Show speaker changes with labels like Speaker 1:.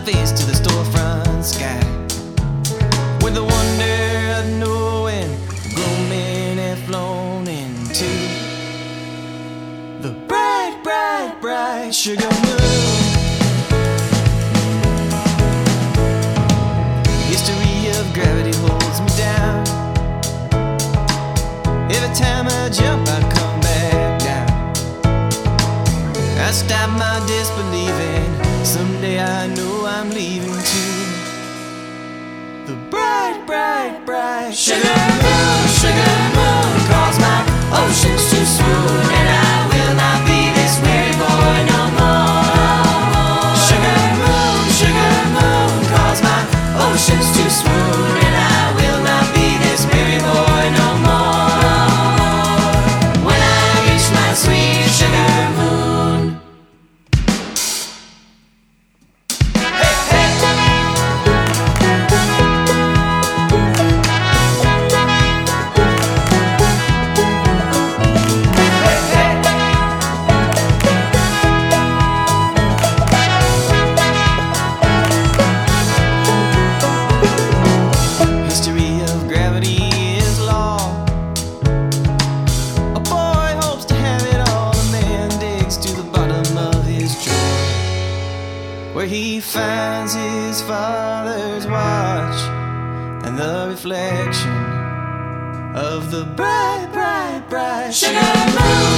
Speaker 1: face to the storefront sky, with the wonder of knowing grown men have flown into the bright, bright, bright sugar moon. History of gravity holds me down. Every time I jump, I come back down. I stop my disbelieving. Someday I know I'm leaving too. The bright, bright, bright sugar moon, calls my oceans to swoon, and I will not be this merry boy no more. Sugar moon, calls my oceans to swoon, and I will not be this merry boy no more. When I reach my sweet sugar moon. Where he finds his father's watch and the reflection of the bright, bright, bright sugar moon.